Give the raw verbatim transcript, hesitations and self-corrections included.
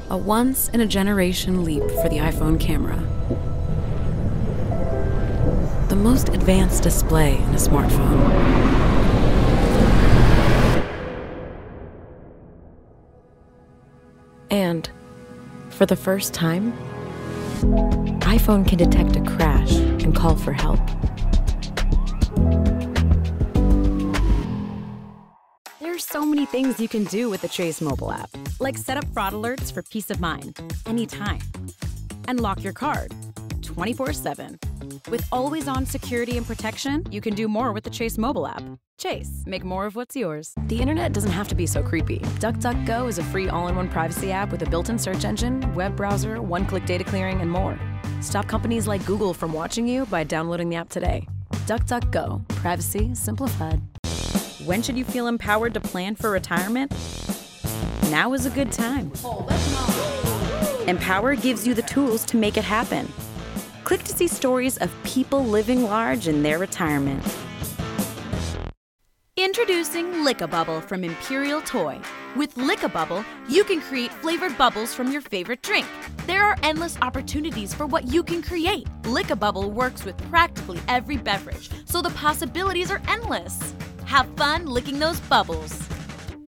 A once-in-a-generation leap for the iPhone camera. The most advanced display in a smartphone. And, for the first time, iPhone can detect a crash and call for help. There's so many things you can do with the Chase mobile app, like set up fraud alerts for peace of mind, anytime. And lock your card, twenty-four seven. With always-on security and protection, you can do more with the Chase mobile app. Chase, make more of what's yours. The internet doesn't have to be so creepy. DuckDuckGo is a free all-in-one privacy app with a built-in search engine, web browser, one-click data clearing, and more. Stop companies like Google from watching you by downloading the app today. DuckDuckGo, privacy simplified. When should you feel empowered to plan for retirement? Now is a good time. Empower gives you the tools to make it happen. Click to see stories of people living large in their retirement. Introducing Lick-a-Bubble from Imperial Toy. With Lick-a-Bubble, you can create flavored bubbles from your favorite drink. There are endless opportunities for what you can create. Lick-a-Bubble works with practically every beverage, so the possibilities are endless. Have fun licking those bubbles.